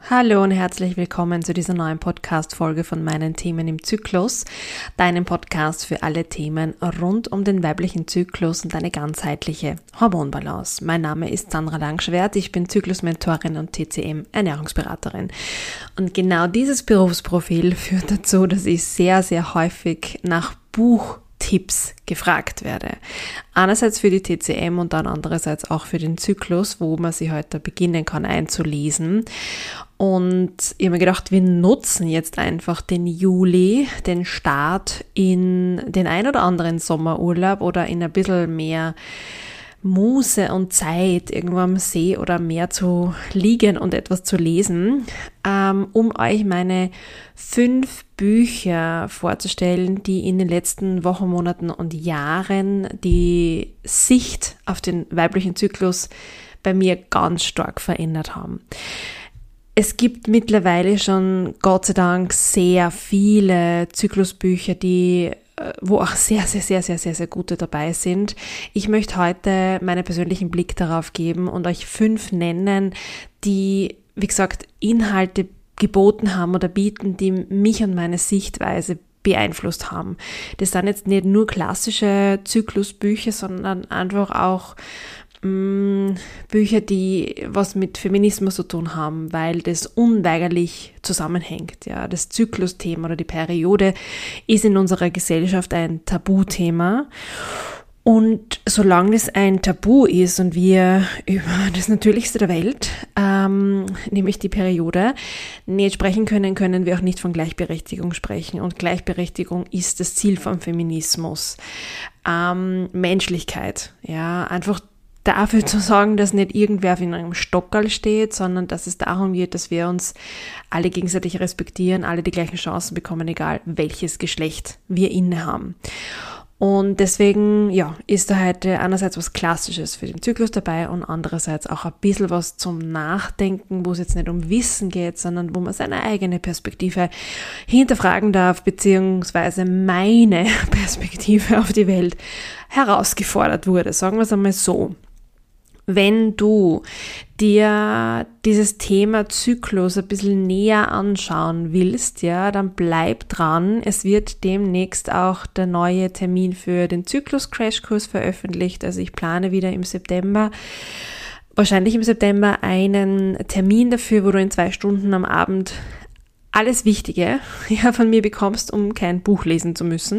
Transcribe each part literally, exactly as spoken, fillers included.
Hallo und herzlich willkommen zu dieser neuen Podcast-Folge von meinen Themen im Zyklus, deinem Podcast für alle Themen rund um den weiblichen Zyklus und eine ganzheitliche Hormonbalance. Mein Name ist Sandra Langschwert, ich bin Zyklusmentorin und T C M-Ernährungsberaterin. Und genau dieses Berufsprofil führt dazu, dass ich sehr, sehr häufig nach Buchtipps gefragt werde. Einerseits für die T C M und dann andererseits auch für den Zyklus, wo man sich heute beginnen kann einzulesen. Und ich habe mir gedacht, wir nutzen jetzt einfach den Juli, den Start in den ein oder anderen Sommerurlaub oder in ein bisschen mehr Muße und Zeit, irgendwo am See oder am Meer zu liegen und etwas zu lesen, ähm, um euch meine fünf Bücher vorzustellen, die in den letzten Wochen, Monaten und Jahren die Sicht auf den weiblichen Zyklus bei mir ganz stark verändert haben. Es gibt mittlerweile schon, Gott sei Dank, sehr viele Zyklusbücher, die wo auch sehr, sehr, sehr, sehr, sehr, sehr gute dabei sind. Ich möchte heute meinen persönlichen Blick darauf geben und euch fünf nennen, die, wie gesagt, Inhalte geboten haben oder bieten, die mich und meine Sichtweise beeinflusst haben. Das sind jetzt nicht nur klassische Zyklusbücher, sondern einfach auch Bücher, die was mit Feminismus zu tun haben, weil das unweigerlich zusammenhängt. Ja, das Zyklusthema oder die Periode ist in unserer Gesellschaft ein Tabuthema. Und solange es ein Tabu ist und wir über das Natürlichste der Welt, ähm, nämlich die Periode, nicht sprechen können, können wir auch nicht von Gleichberechtigung sprechen. Und Gleichberechtigung ist das Ziel vom Feminismus. Ähm, Menschlichkeit, ja, einfach dafür zu sorgen, dass nicht irgendwer auf einem Stockerl steht, sondern dass es darum geht, dass wir uns alle gegenseitig respektieren, alle die gleichen Chancen bekommen, egal welches Geschlecht wir innehaben. Und deswegen, ja, ist da heute einerseits was Klassisches für den Zyklus dabei und andererseits auch ein bisschen was zum Nachdenken, wo es jetzt nicht um Wissen geht, sondern wo man seine eigene Perspektive hinterfragen darf, beziehungsweise meine Perspektive auf die Welt herausgefordert wurde. Sagen wir es einmal so. Wenn du dir dieses Thema Zyklus ein bisschen näher anschauen willst, ja, dann bleib dran. Es wird demnächst auch der neue Termin für den Zyklus-Crashkurs veröffentlicht. Also ich plane wieder im September, wahrscheinlich im September, einen Termin dafür, wo du in zwei Stunden am Abend alles Wichtige ja, von mir bekommst, um kein Buch lesen zu müssen.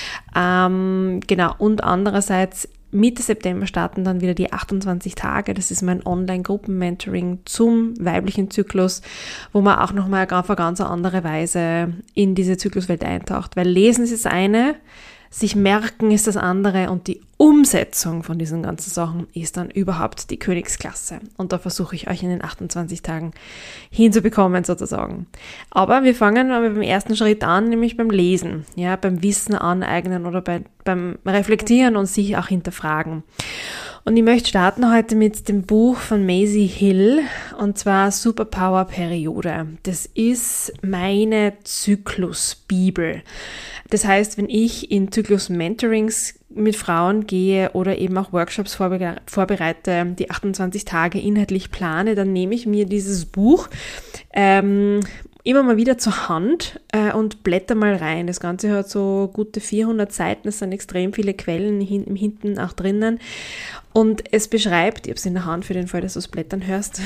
Ähm, genau, und andererseits Mitte September starten dann wieder die achtundzwanzig Tage. Das ist mein Online-Gruppen-Mentoring zum weiblichen Zyklus, wo man auch nochmal auf eine ganz andere Weise in diese Zykluswelt eintaucht. Weil Lesen ist das eine, sich merken ist das andere und die Umsetzung von diesen ganzen Sachen ist dann überhaupt die Königsklasse. Und da versuche ich euch in den achtundzwanzig Tagen hinzubekommen sozusagen. Aber wir fangen mal beim ersten Schritt an, nämlich beim Lesen, ja, beim Wissen aneignen oder bei, beim Reflektieren und sich auch hinterfragen. Und ich möchte starten heute mit dem Buch von Maisie Hill und zwar Superpower Periode. Das ist meine Zyklusbibel. Das heißt, wenn ich in Zyklus-Mentorings mit Frauen gehe oder eben auch Workshops vorbe- vorbereite, die achtundzwanzig Tage inhaltlich plane, dann nehme ich mir dieses Buch ähm, immer mal wieder zur Hand äh, und blätter mal rein. Das Ganze hat so gute vierhundert Seiten, es sind extrem viele Quellen hin, im Hinten auch drinnen. Und es beschreibt, ich habe es in der Hand für den Fall, dass du es blättern hörst,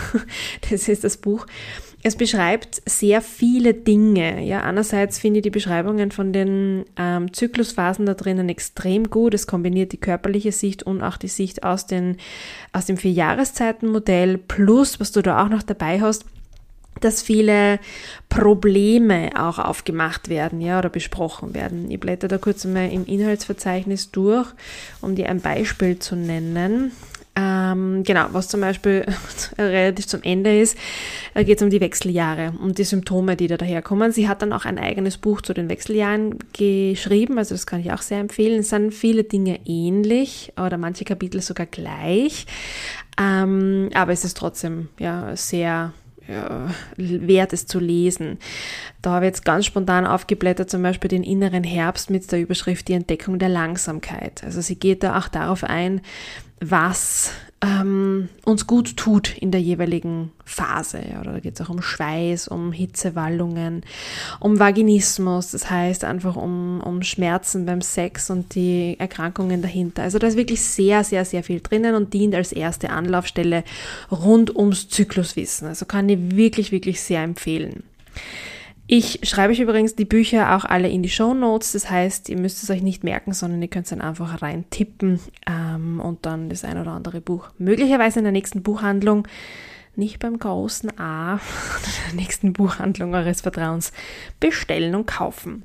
das ist das Buch, es beschreibt sehr viele Dinge. Ja, einerseits finde ich die Beschreibungen von den ähm, Zyklusphasen da drinnen extrem gut. Es kombiniert die körperliche Sicht und auch die Sicht aus, den, aus dem Vier-Jahreszeiten-Modell plus, was du da auch noch dabei hast, dass viele Probleme auch aufgemacht werden, ja, oder besprochen werden. Ich blätter da kurz einmal im Inhaltsverzeichnis durch, um dir ein Beispiel zu nennen. Ähm, genau, was zum Beispiel relativ zum Ende ist, da geht es um die Wechseljahre und die Symptome, die da daherkommen. Sie hat dann auch ein eigenes Buch zu den Wechseljahren geschrieben, also das kann ich auch sehr empfehlen. Es sind viele Dinge ähnlich oder manche Kapitel sogar gleich, ähm, aber es ist trotzdem ja sehr ja, wert, es zu lesen. Da habe ich jetzt ganz spontan aufgeblättert, zum Beispiel den inneren Herbst mit der Überschrift Die Entdeckung der Langsamkeit. Also sie geht da auch darauf ein, was ähm, uns gut tut in der jeweiligen Phase. Ja, oder da geht es auch um Schweiß, um Hitzewallungen, um Vaginismus, das heißt einfach um, um Schmerzen beim Sex und die Erkrankungen dahinter. Also da ist wirklich sehr, sehr, sehr viel drinnen und dient als erste Anlaufstelle rund ums Zykluswissen. Also kann ich wirklich, wirklich sehr empfehlen. Ich schreibe euch übrigens die Bücher auch alle in die Shownotes, das heißt, ihr müsst es euch nicht merken, sondern ihr könnt es dann einfach rein tippen ähm, und dann das ein oder andere Buch möglicherweise in der nächsten Buchhandlung, nicht beim großen A, sondern in der nächsten Buchhandlung eures Vertrauens bestellen und kaufen.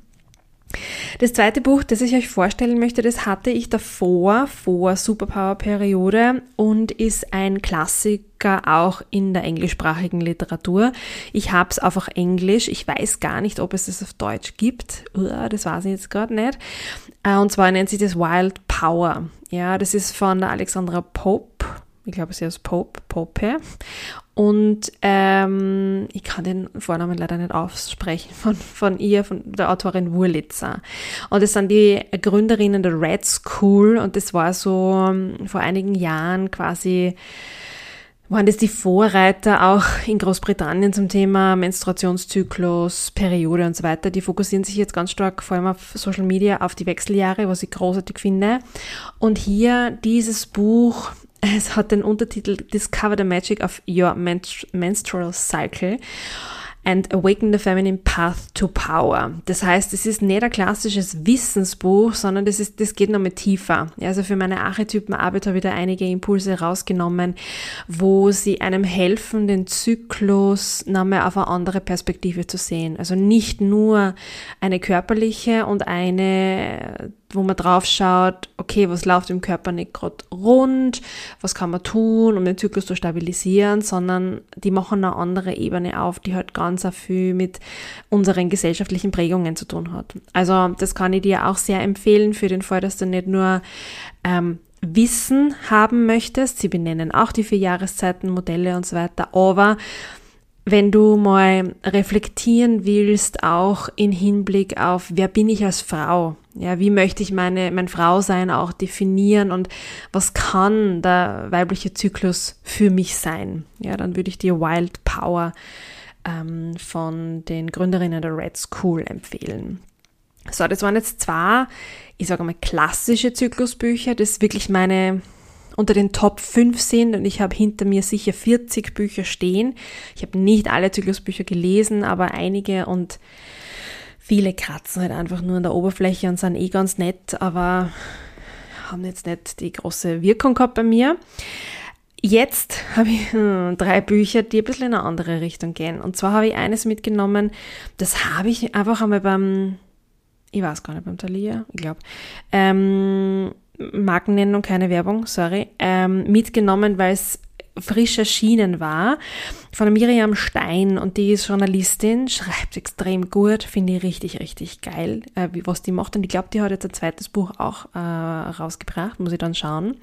Das zweite Buch, das ich euch vorstellen möchte, das hatte ich davor, vor Superpower-Periode und ist ein Klassiker auch in der englischsprachigen Literatur. Ich habe es auf Englisch, ich weiß gar nicht, ob es es auf Deutsch gibt, das weiß ich jetzt gerade nicht. Und zwar nennt sich das Wild Power. Ja, das ist von der Alexandra Pope. Ich glaube, sie heißt Pope, Pope. Und ähm, ich kann den Vornamen leider nicht aussprechen, von, von ihr, von der Autorin Wurlitzer. Und das sind die Gründerinnen der Red School und das war so um, vor einigen Jahren quasi, waren das die Vorreiter auch in Großbritannien zum Thema Menstruationszyklus, Periode und so weiter. Die fokussieren sich jetzt ganz stark, vor allem auf Social Media, auf die Wechseljahre, was ich großartig finde. Und hier dieses Buch, es hat den Untertitel Discover the Magic of Your Menstrual Cycle and Awaken the Feminine Path to Power. Das heißt, es ist nicht ein klassisches Wissensbuch, sondern das ist, das geht noch mit tiefer. Also für meine Archetypenarbeit habe ich da einige Impulse rausgenommen, wo sie einem helfen, den Zyklus nochmal auf eine andere Perspektive zu sehen. Also nicht nur eine körperliche und eine, wo man drauf schaut, okay, was läuft im Körper nicht gerade rund, was kann man tun, um den Zyklus zu stabilisieren, sondern die machen eine andere Ebene auf, die halt ganz viel mit unseren gesellschaftlichen Prägungen zu tun hat. Also das kann ich dir auch sehr empfehlen für den Fall, dass du nicht nur ähm, Wissen haben möchtest, sie benennen auch die vier Jahreszeiten, Modelle und so weiter, aber wenn du mal reflektieren willst, auch in Hinblick auf, wer bin ich als Frau? Ja, wie möchte ich meine, mein Frausein auch definieren und was kann der weibliche Zyklus für mich sein? Ja, dann würde ich dir Wild Power ähm, von den Gründerinnen der Red School empfehlen. So, das waren jetzt zwei, ich sage mal, klassische Zyklusbücher, das wirklich meine unter den Top fünf sind und ich habe hinter mir sicher vierzig Bücher stehen. Ich habe nicht alle Zyklusbücher gelesen, aber einige und viele kratzen halt einfach nur an der Oberfläche und sind eh ganz nett, aber haben jetzt nicht die große Wirkung gehabt bei mir. Jetzt habe ich hm, drei Bücher, die ein bisschen in eine andere Richtung gehen. Und zwar habe ich eines mitgenommen, das habe ich einfach einmal beim, ich weiß gar nicht, beim Thalia, ich glaube, ähm, Markennennung, keine Werbung, sorry, ähm, mitgenommen, weil es frisch erschienen war, von Miriam Stein und die ist Journalistin, schreibt extrem gut, finde ich richtig, richtig geil, äh, wie, was die macht und ich glaube, die hat jetzt ein zweites Buch auch äh, rausgebracht, muss ich dann schauen.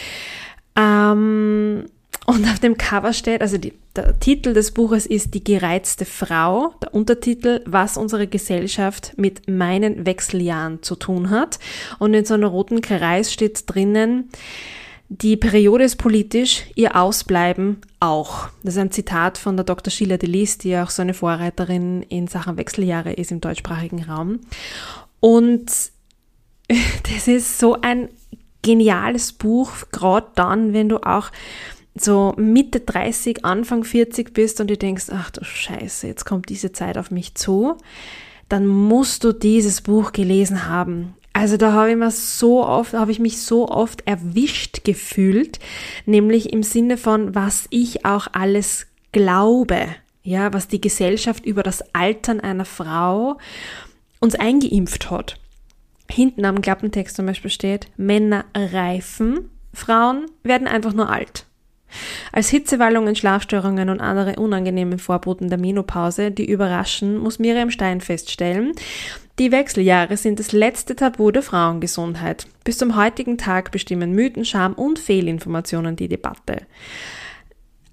Ähm, und auf dem Cover steht, also die, der Titel des Buches ist Die gereizte Frau, der Untertitel, was unsere Gesellschaft mit meinen Wechseljahren zu tun hat. Und in so einem roten Kreis steht drinnen, die Periode ist politisch, ihr Ausbleiben auch. Das ist ein Zitat von der Doktor Sheila Delis, die auch so eine Vorreiterin in Sachen Wechseljahre ist im deutschsprachigen Raum. Und das ist so ein geniales Buch, gerade dann, wenn du auch so Mitte dreißig, Anfang vierzig bist und du denkst, ach du Scheiße, jetzt kommt diese Zeit auf mich zu, dann musst du dieses Buch gelesen haben. Also da habe ich mir so oft, habe ich mich so oft erwischt gefühlt, nämlich im Sinne von, was ich auch alles glaube, ja, was die Gesellschaft über das Altern einer Frau uns eingeimpft hat. Hinten am Klappentext zum Beispiel steht, Männer reifen, Frauen werden einfach nur alt. Als Hitzewallungen, Schlafstörungen und andere unangenehme Vorboten der Menopause, die überraschen, muss Miriam Stein feststellen, die Wechseljahre sind das letzte Tabu der Frauengesundheit. Bis zum heutigen Tag bestimmen Mythen, Scham und Fehlinformationen die Debatte.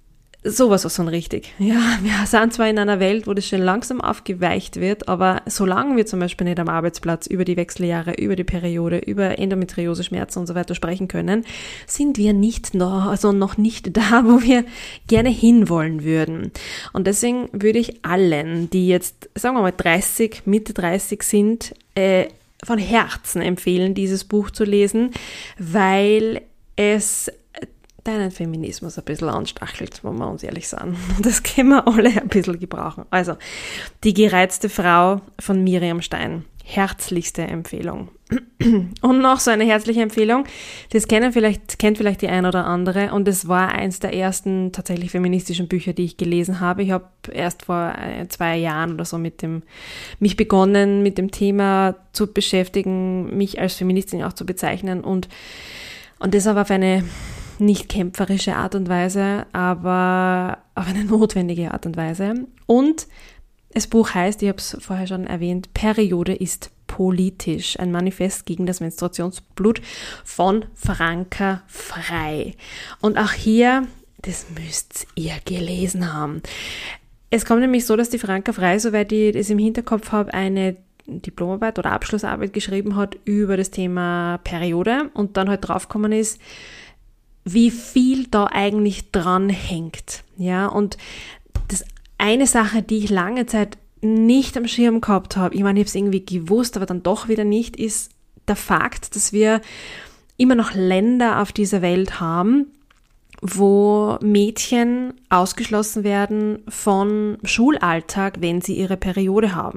sowas von richtig. Ja, wir sind zwar in einer Welt, wo das schon langsam aufgeweicht wird, aber solange wir zum Beispiel nicht am Arbeitsplatz über die Wechseljahre, über die Periode, über Endometriose, Schmerzen und so weiter sprechen können, sind wir nicht noch, also noch nicht da, wo wir gerne hinwollen würden. Und deswegen würde ich allen, die jetzt, sagen wir mal, dreißig, Mitte dreißig sind, äh, von Herzen empfehlen, dieses Buch zu lesen, weil es deinen Feminismus ein bisschen anstachelt, wenn wir uns ehrlich sind. Das können wir alle ein bisschen gebrauchen. Also, Die gereizte Frau von Miriam Stein. Herzlichste Empfehlung. Und noch so eine herzliche Empfehlung, das kennen vielleicht, kennt vielleicht die ein oder andere, und es war eins der ersten tatsächlich feministischen Bücher, die ich gelesen habe. Ich habe erst vor zwei Jahren oder so mit dem, mich begonnen, mit dem Thema zu beschäftigen, mich als Feministin auch zu bezeichnen, und, und das aber auf eine nicht kämpferische Art und Weise, aber auf eine notwendige Art und Weise. Und das Buch heißt, ich habe es vorher schon erwähnt, Periode ist politisch. Ein Manifest gegen das Menstruationsblut von Franka Frei. Und auch hier, das müsst ihr gelesen haben. Es kommt nämlich so, dass die Franka Frei, soweit ich es im Hinterkopf habe, eine Diplomarbeit oder Abschlussarbeit geschrieben hat über das Thema Periode und dann halt draufgekommen ist, wie viel da eigentlich dran hängt. Ja, und das eine Sache, die ich lange Zeit nicht am Schirm gehabt habe, ich meine, ich habe es irgendwie gewusst, aber dann doch wieder nicht, ist der Fakt, dass wir immer noch Länder auf dieser Welt haben, wo Mädchen ausgeschlossen werden von Schulalltag, wenn sie ihre Periode haben.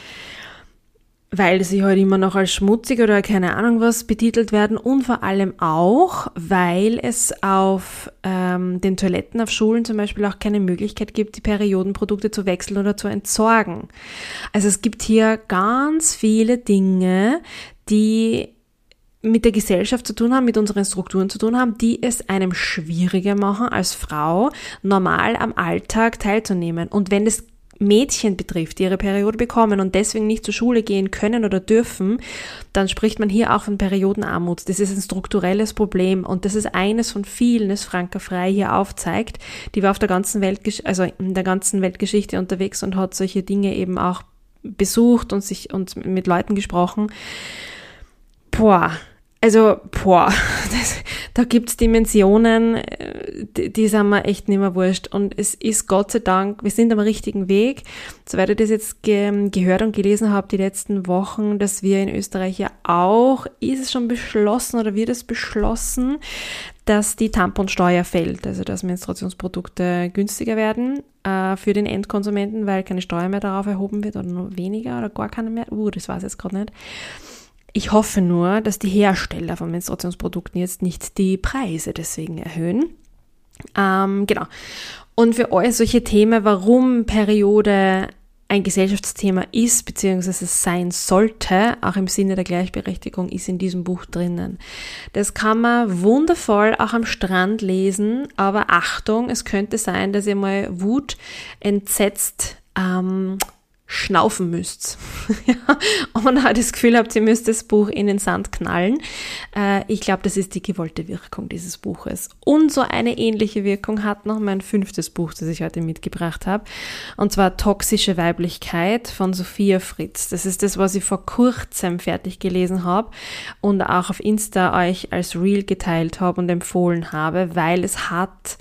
Weil sie halt immer noch als schmutzig oder keine Ahnung was betitelt werden, und vor allem auch, weil es auf ähm, den Toiletten auf Schulen zum Beispiel auch keine Möglichkeit gibt, die Periodenprodukte zu wechseln oder zu entsorgen. Also es gibt hier ganz viele Dinge, die mit der Gesellschaft zu tun haben, mit unseren Strukturen zu tun haben, die es einem schwieriger machen, als Frau normal am Alltag teilzunehmen. Und wenn es Mädchen betrifft, die ihre Periode bekommen und deswegen nicht zur Schule gehen können oder dürfen, dann spricht man hier auch von Periodenarmut. Das ist ein strukturelles Problem, und das ist eines von vielen, das Franka Frei hier aufzeigt. Die war auf der ganzen Welt, also in der ganzen Weltgeschichte unterwegs und hat solche Dinge eben auch besucht und sich und mit Leuten gesprochen. Boah, also boah, das, da gibt's Dimensionen, die, die sind mir echt nicht mehr wurscht. Und es ist Gott sei Dank, wir sind am richtigen Weg. Soweit ich das jetzt ge- gehört und gelesen habe die letzten Wochen, dass wir in Österreich ja auch, ist es schon beschlossen oder wird es beschlossen, dass die Tamponsteuer fällt, also dass Menstruationsprodukte günstiger werden äh, für den Endkonsumenten, weil keine Steuer mehr darauf erhoben wird oder nur weniger oder gar keine mehr. Uh, das weiß ich jetzt gerade nicht. Ich hoffe nur, dass die Hersteller von Menstruationsprodukten jetzt nicht die Preise deswegen erhöhen. Ähm, genau. Und für euch solche Themen, warum Periode ein Gesellschaftsthema ist, beziehungsweise sein sollte, auch im Sinne der Gleichberechtigung, ist in diesem Buch drinnen. Das kann man wundervoll auch am Strand lesen, aber Achtung, es könnte sein, dass ihr mal Wut entsetzt ähm, schnaufen müsst. Ja, und halt das Gefühl habt, ihr müsst das Buch in den Sand knallen. Äh, ich glaube, das ist die gewollte Wirkung dieses Buches. Und so eine ähnliche Wirkung hat noch mein fünftes Buch, das ich heute mitgebracht habe, und zwar Toxische Weiblichkeit von Sophia Fritz. Das ist das, was ich vor kurzem fertig gelesen habe und auch auf Insta euch als Reel geteilt habe und empfohlen habe, weil es hat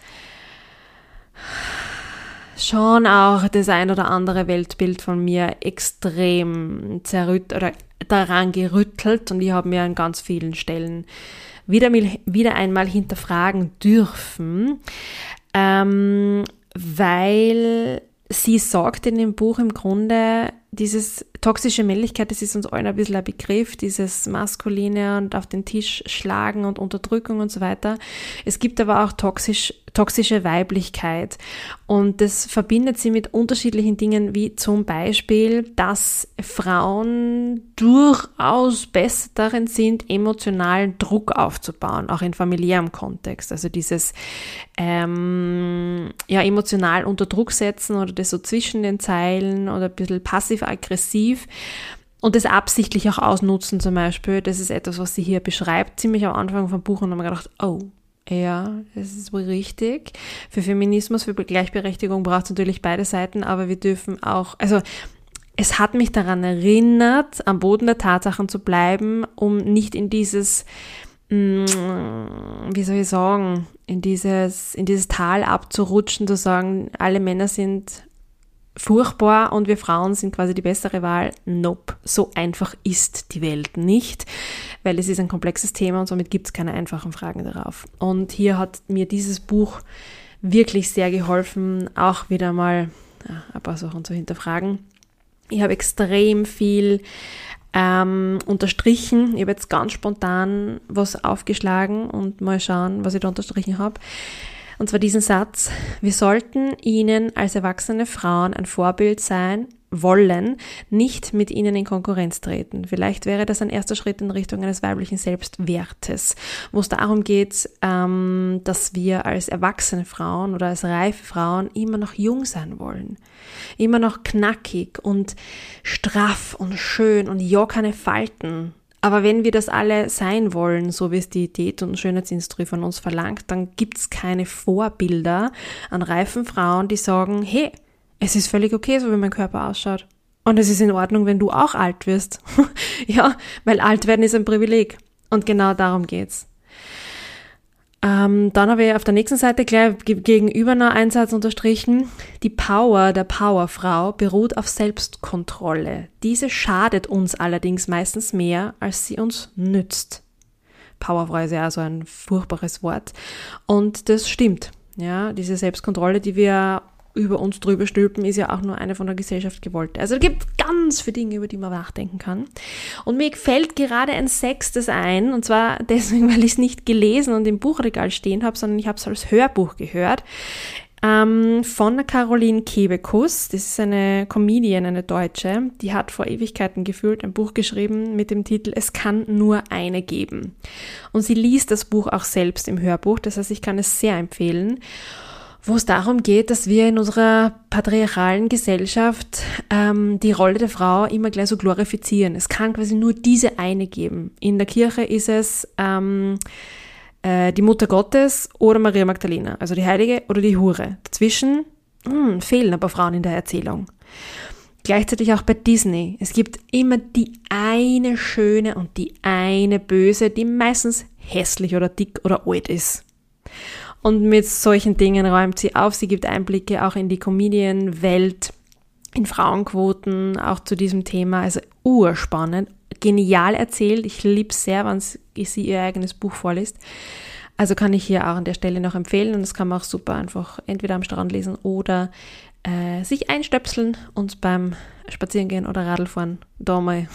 schon auch das ein oder andere Weltbild von mir extrem zerrüttelt oder daran gerüttelt, und ich habe mir an ganz vielen Stellen wieder, wieder einmal hinterfragen dürfen, ähm, weil sie sagt in dem Buch im Grunde, dieses toxische Männlichkeit, das ist uns allen ein bisschen ein Begriff, dieses Maskuline und auf den Tisch schlagen und Unterdrückung und so weiter. Es gibt aber auch toxisch, toxische Weiblichkeit, und das verbindet sie mit unterschiedlichen Dingen, wie zum Beispiel, dass Frauen durchaus besser darin sind, emotionalen Druck aufzubauen, auch in familiärem Kontext. Also dieses ähm, ja, emotional unter Druck setzen oder das so zwischen den Zeilen oder ein bisschen passiv-aggressiv und das absichtlich auch ausnutzen zum Beispiel. Das ist etwas, was sie hier beschreibt, ziemlich am Anfang vom Buch, und dann habe ich gedacht, oh, Ja, das ist wohl richtig. Für Feminismus, für Gleichberechtigung braucht es natürlich beide Seiten, aber wir dürfen auch, also es hat mich daran erinnert, am Boden der Tatsachen zu bleiben, um nicht in dieses, wie soll ich sagen, in dieses, in dieses Tal abzurutschen, zu sagen, alle Männer sind furchtbar und wir Frauen sind quasi die bessere Wahl. Nope, so einfach ist die Welt nicht, weil es ist ein komplexes Thema und somit gibt es keine einfachen Fragen darauf. Und hier hat mir dieses Buch wirklich sehr geholfen, auch wieder mal ja, ein paar Sachen zu hinterfragen. Ich habe extrem viel ähm, unterstrichen. Ich habe jetzt ganz spontan was aufgeschlagen und mal schauen, was ich da unterstrichen habe. Und zwar diesen Satz: Wir sollten ihnen als erwachsene Frauen ein Vorbild sein wollen, nicht mit ihnen in Konkurrenz treten. Vielleicht wäre das ein erster Schritt in Richtung eines weiblichen Selbstwertes, wo es darum geht, ähm, dass wir als erwachsene Frauen oder als reife Frauen immer noch jung sein wollen. Immer noch knackig und straff und schön und ja, keine Falten. Aber wenn wir das alle sein wollen, so wie es die Diät- und Schönheitsindustrie von uns verlangt, dann gibt es keine Vorbilder an reifen Frauen, die sagen, hey, es ist völlig okay, so wie mein Körper ausschaut. Und es ist in Ordnung, wenn du auch alt wirst. Ja, weil alt werden ist ein Privileg. Und genau darum geht's. Ähm, dann habe ich auf der nächsten Seite gleich gegenüber noch einen Satz unterstrichen. Die Power der Powerfrau beruht auf Selbstkontrolle. Diese schadet uns allerdings meistens mehr, als sie uns nützt. Powerfrau ist ja auch so ein furchtbares Wort. Und das stimmt. Ja, diese Selbstkontrolle, die wir über uns drüber stülpen, ist ja auch nur eine von der Gesellschaft gewollte. Also es gibt ganz viele Dinge, über die man nachdenken kann. Und mir fällt gerade ein sechstes ein, und zwar deswegen, weil ich es nicht gelesen und im Buchregal stehen habe, sondern ich habe es als Hörbuch gehört, ähm, von der Caroline Kebekus. Das ist eine Comedian, eine Deutsche, die hat vor Ewigkeiten gefühlt ein Buch geschrieben mit dem Titel Es kann nur eine geben. Und sie liest das Buch auch selbst im Hörbuch, das heißt, ich kann es sehr empfehlen, wo es darum geht, dass wir in unserer patriarchalen Gesellschaft ähm, die Rolle der Frau immer gleich so glorifizieren. Es kann quasi nur diese eine geben. In der Kirche ist es ähm, äh, die Mutter Gottes oder Maria Magdalena, also die Heilige oder die Hure. Dazwischen mh, fehlen aber Frauen in der Erzählung. Gleichzeitig auch bei Disney. Es gibt immer die eine Schöne und die eine Böse, die meistens hässlich oder dick oder alt ist. Und mit solchen Dingen räumt sie auf. Sie gibt Einblicke auch in die Comedian-Welt, in Frauenquoten, auch zu diesem Thema. Also urspannend, genial erzählt. Ich liebe es sehr, wenn sie ihr eigenes Buch vorliest. Also kann ich hier auch an der Stelle noch empfehlen. Und das kann man auch super einfach entweder am Strand lesen oder äh, sich einstöpseln und beim Spazierengehen oder Radlfahren da mal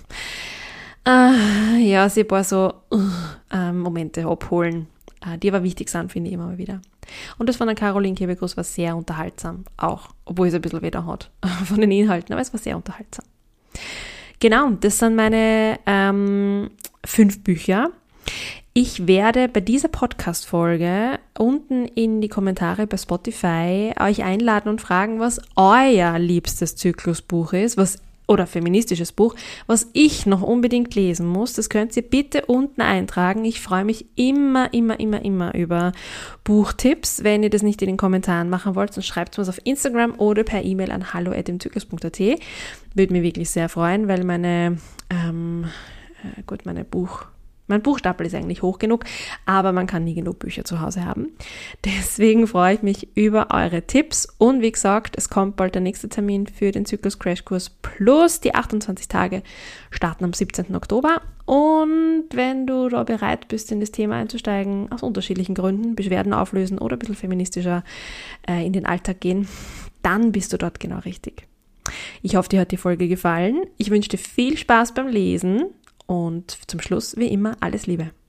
äh, ja, sie ein paar so uh, Momente abholen, die aber wichtig sind, finde ich immer mal wieder. Und das von der Caroline Kebekus war sehr unterhaltsam, auch, obwohl es ein bisschen weder hat von den Inhalten, aber es war sehr unterhaltsam. Genau, das sind meine ähm, fünf Bücher. Ich werde bei dieser Podcast-Folge unten in die Kommentare bei Spotify euch einladen und fragen, was euer liebstes Zyklusbuch ist, was oder feministisches Buch, was ich noch unbedingt lesen muss. Das könnt ihr bitte unten eintragen. Ich freue mich immer, immer, immer, immer über Buchtipps. Wenn ihr das nicht in den Kommentaren machen wollt, dann schreibt es mir auf Instagram oder per E-Mail an hallo at dem zyklus punkt a t. Würde mich wirklich sehr freuen, weil meine, ähm, gut, meine Buch... Mein Buchstapel ist eigentlich hoch genug, aber man kann nie genug Bücher zu Hause haben. Deswegen freue ich mich über eure Tipps und wie gesagt, es kommt bald der nächste Termin für den Zyklus-Crashkurs plus die achtundzwanzig Tage starten am siebzehnten Oktober. Und wenn du da bereit bist, in das Thema einzusteigen, aus unterschiedlichen Gründen, Beschwerden auflösen oder ein bisschen feministischer äh, in den Alltag gehen, dann bist du dort genau richtig. Ich hoffe, dir hat die Folge gefallen. Ich wünsche dir viel Spaß beim Lesen. Und zum Schluss, wie immer, alles Liebe.